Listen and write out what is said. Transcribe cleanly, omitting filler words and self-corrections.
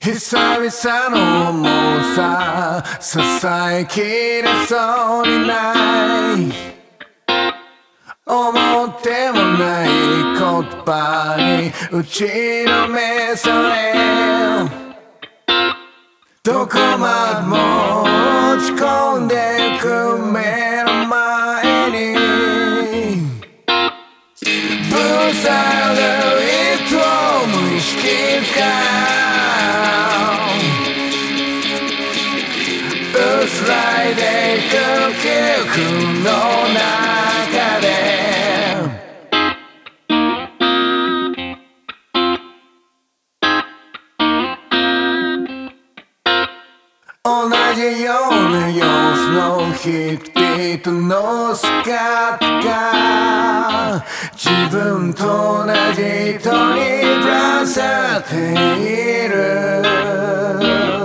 久々の重さ支えきれそうにない思ってもない言葉に打ちのめされどこまでも落ち込んでく目の前にぶさる糸を無意識が薄らいでいく記憶の中で同じような様子の人々の姿が自分と同じ糸にぶら下がっている